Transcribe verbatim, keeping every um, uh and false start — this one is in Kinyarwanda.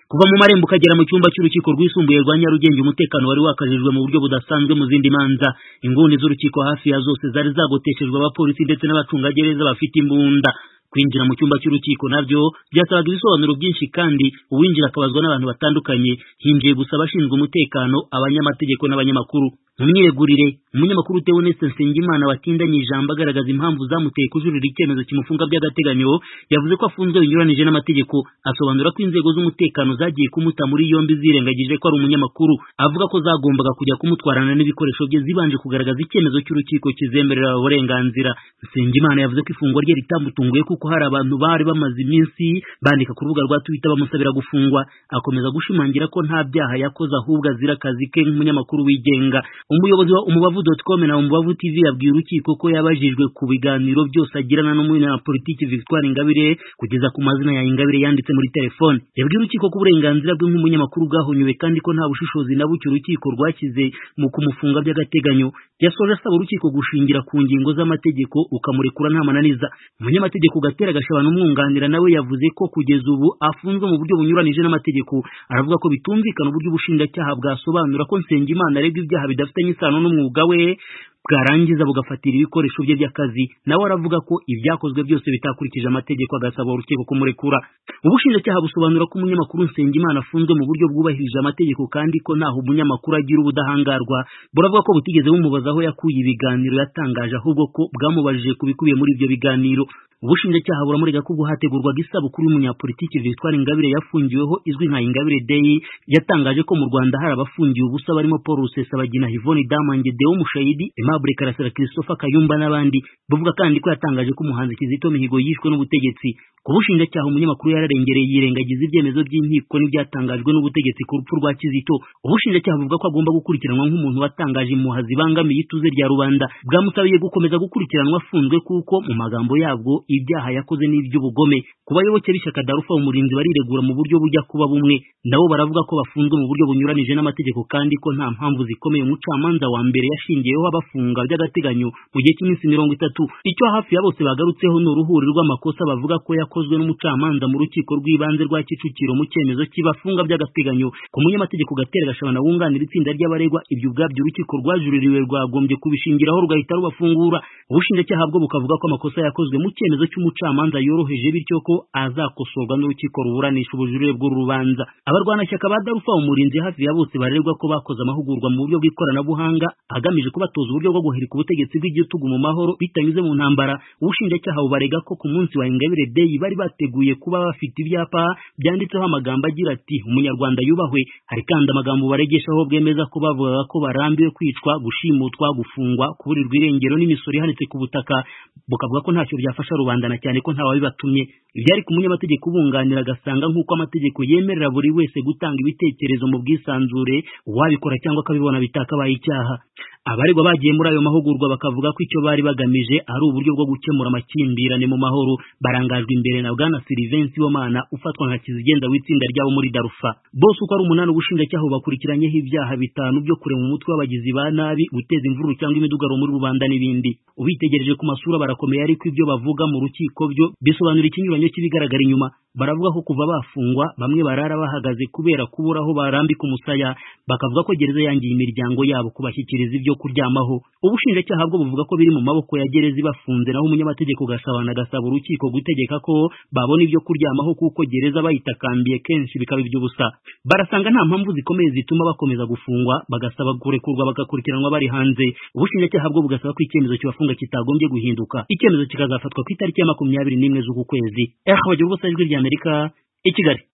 Kuva mu marembo ukagera mu cyumba cy'urukiko rwisumbuye rwa Nyarugenge umutekano wari wakajijwe mu buryo budasanzwe mu zindi manza. Inguni z'urukiko hafi ya zose zari zagoteshejwe abapolisi ndetse n'abacungagereza bafite imbunda. Kwinjira mu cyumba cy'urukiko nabyo byasabaga ibisobanuro byinshi kandi uwinjira akabazwa n'abantu batandukanye. Hinjiye gusa abashinzwe umutekano, abanyamategeko n'abanyamakuru. Mu myiregurire umunyamakuru Theoneste Nsengimana watindanye ijambo agaragaza impamvu zamuteye kujurira icyemezo kimufunga by'agateganyo yavuze ko afunzwe binyuranije n'amategeko. Asobanura ko inzego z'umutekano zagiye kumuta muri yombi zirengagije ko ari umunyamakuru. Avuga ko zagombaga kujya kumutwarana n'ibikoresho bye zibanje kugaragaza icyemezo cy'urukiko kizemerera uburenganzira. Nsengimana yavuze ko ifungwa rye ritamutunguye kuko hari abantu bari bamaze iminsi bandika ku rubuga rwa Twitter bamusabira gufungwa. Akomeza gushimangira ko nta byaha yakoze ahubwo azira akazi ke nk'umunyamakuru wigenga. Umuyobozi wa umubavu dot com na umubavu T V yabwiye urukiko ko yabajijwe ku biganiro byose agirana n'umunyapolitiki Victoire Ingabire kugeza ku mazina ya Ingabire yanditse muri telefone. Yabwiye urukiko ko uburenganzira bwe nk'umunyamakuru bwahonywe kandi ko nta bushishozi na buke urukiko rwakize mu kumufunga by'agateganyo. Yasoje asaba urukiko gushingira ku ngingo z'amategeko ukamurekura nta mananiza. Umunyamategeko Gatera Gashabana umwunganira nawe yavuze ko kugeza ubu afunzwe mu buryo bunyuranije n'amategeko. Aravuga ko bitumvikana uburyo ubushinjacyaha bwasobanura ko Nsengimana aregwa ibyaha bidafitanye isano n'umwuga we bwarangiza bugafatira ibikoresho bye by'akazi. Nawe aravuga ko ibyakozwe byose bitakurikije amategeko agasaba urukiko kumurekura. Ubushinjacyaha busobanura ko umunyamakuru Nsengimana afunzwe mu buryo bwubahirije amategeko kandi ko naho umunyamakuru agira ubudahangarwa. Buravuga ko butigeze bumubaza aho yakuye ibiganiro yatangaje ahubwo ko bwamubajije kubikubiye muri ibyo biganiro. Ubushinjacyaha buramurega ko hategurwaga isabukuru y'umunyapolitiki Victoire Ingabire yafungiweho izwi nka Ingabire Day. Yatangaje ko mu Rwanda hari abafungiwe ubusa barimo Paul Rusesabagina, Yvonne Damange, Deo Mushayidi, Aimable Karasira, Christopher Kayumba n'abandi. Buvuga kandi ko yatangaje ko umuhanzi Kizito Mihigo yishwe n'ubutegetsi. Ku bushinjacyaha umunyamakuru yararengereye yirengagiza ibyemezo by'inkiko n'ibyatangajwe n'ubutegetsi ku rupfu rwa Kizito. Ubushinjacyaha buvuga ko agomba gukurikiranwa nk'umuntu watangaje impuha zibangamiye ituze rya rubanda. Bwamusabiye gukomeza gukurikiranwa afunzwe kuko mu magambo yabwo ibyaha yakoze n'iby'ubugome. Ku bayoboke b'ishyaka Darufa umurinzi bariregura mu buryo bujya kuba bumwe. Nabo baravuga ko bafunzwe mu buryo bunyuranije n'amategeko kandi ko nta mpamvu zikomeye umucamanza wa mbere yashingiyeho abafunga by'agateganyo mu gihe cy'iminsi mirongo itatu. Icyo hafi ya bose bagarutseho ni uruhuri rw'amakosa bavuga ko yakozwe n'umucamanza mu rukiko rw'ibanze rwa Kicukiro mu cyemezo kibafunga by'agateganyo. Ku munyamategeko Gatera Gashabana wunganira itsinda ry'abaregwa ibyo ubwabyo urukiko rwajuririwe rwagombye kubishingiraho rugahita rubafungura. Ubushinjacyaha bwo bukavuga ko amakosa yakozwe mu cyemezo cy'umucamanza yoroheje bityo ko azakosorwa n'urukiko ruburanisha ubujurire bw'urubanza. Abarwanashyaka ba Darufa umurinzi hafi ya bose barerwa ko bakoze amahugurwa mu buryo bw'ikoranabuhanga agamije kubatoza uburyo bwo guhirika ubutegetsi bw'igitugu mu mahoro bitanyuze mu ntambara. Ubushinjacyaha bubarega ko ku munsi wa Ingabire Day bari bateguye kuba bafite ibyapa byanditseho amagambo agira ati umunyarwanda yubahwe. Hari kandi amagambo baregeshaho bwemeza ko bavuga ko barambiwe kwicwa, gushimutwa, gufungwa, kuburirwa irengero n'imisoro ihanitse ku butaka. Bukavuga ko ntacyo byafasha rubanda na cyane ko nta wabibatumye. Ibyari ku munyamategeko ubunganira agasanga nk'uko amategeko yemerera buri wese gutanga ibitekerezo mu bwisanzure, uwabikora cyangwa akabibona bitakabaye icyaha. Abaregwa bagiye muri ayo mahugurwa bakavuga ko icyo bari bagamije ari uburyo bwo gukemura amakimbirane mu mahoro. Barangajwe imbere na Bwana Sylvain Sibomana ufatwa nka kizigenda w'itsinda ryabo muri Darufa. Bose uko ari umunani ubushinjacyaha bakurikiranyeho ibyaha bitanu byo kurema umutwe w'abagizi ba nabi, guteza imvururu cyangwa imidugaro muri rubanda n'ibindi. Ubitegereje ku masura barakomeye ariko ibyo bavuga mu rukiko byo bisobanura ikinyuranyo cy'ibigaragara inyuma. Baravuga ko kuva bafungwa bamwe barara bahagaze kubera kubura aho barambika umusaya. Bakavuga ko gereza yangiye imiryango yabo kubashyikiriza ibyo kuryamaho. Ubushinjacyaha bwo buvuga ko biri mu maboko ya gereza bafunze, naho umunyamategeko Gashabana agasaba urukiko gutegeka ko babona ibyo kuryamaho kuko gereza bayitakambiye kenshi bikaba iby'ubusa. Barasanga nta mpamvu zikomeye zituma bakomeza gufungwa, bagasaba kurekurwa bagakurikiranwa bari hanze. Ubushinjacyaha bwo bugasaba ko icyemezo kibafunga kitagombye guhinduka. Icyemezo kikazafatwa ku itariki ya makumyabiri n'imwe z'uku kwezi. Eh bagira ubusajwi rya Amerika i Kigali.